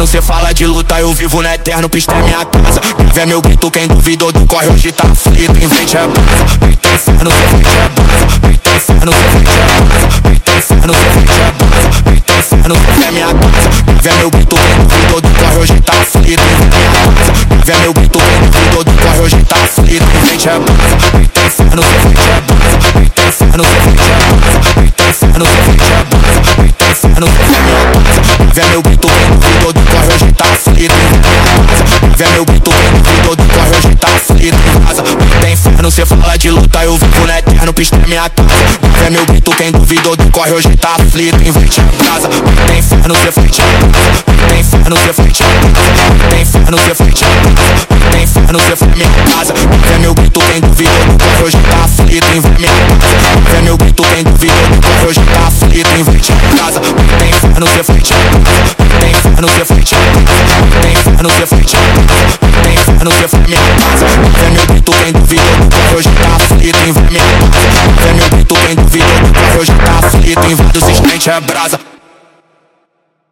cê fala de luta, eu vivo no eterno, pista é minha casa. Grave é meu grito, quem duvidou do corre hoje tá aflito. Invente é brasa, peita inferno, cê frente é brasa. Peita inferno, cê frente é brasa. Peita inferno, cê frente é brasa. Peita inferno, cê é minha casa. Grave é meu grito, quem duvidou do corre hoje tá aflito. Invente é brasa, grave é meu grito, quem duvidou do corre hoje tá aflito. Invente é brasa, peita inferno, cê frente é brasa. Peita inferno, cê frente é brasa. Peita inferno, cê frente é brasa. Peita inferno, cê é minha casa. Grave é meu grito, quem duvidou do corre hoje tá aflito. Grave é meu grito, quem duvidou do corre hoje tá aflito. Peita inferno, cê fala de luta, eu vivo no eterno, pista é minha casa. Grave é meu grito, quem duvidou do corre hoje tá aflito. Invente a brasa, peita inferno, cê frente a brasa. Peita inferno, cê frente a brasa. Peita inferno, cê frente a brasa. Peita inferno, cê frente a minha casa. Grave é meu grito, quem duvidou do corre hoje tá aflito. Invente minha casa. Grave é meu grito, quem duvidou do corre hoje tá aflito. Invente a brasa, peita inferno, cê frente a brasa. Peita inferno, cê frente a brasa. Peita inferno, cê frente a brasa. Peita inferno, cê frente a minha casa. Grave é meu grito, quem duvidou do corre hoje tá aflito. Invente minha casa. Grave é meu grito, quem duvidou do corre hoje tá aflito. Invade os instantes é brasa.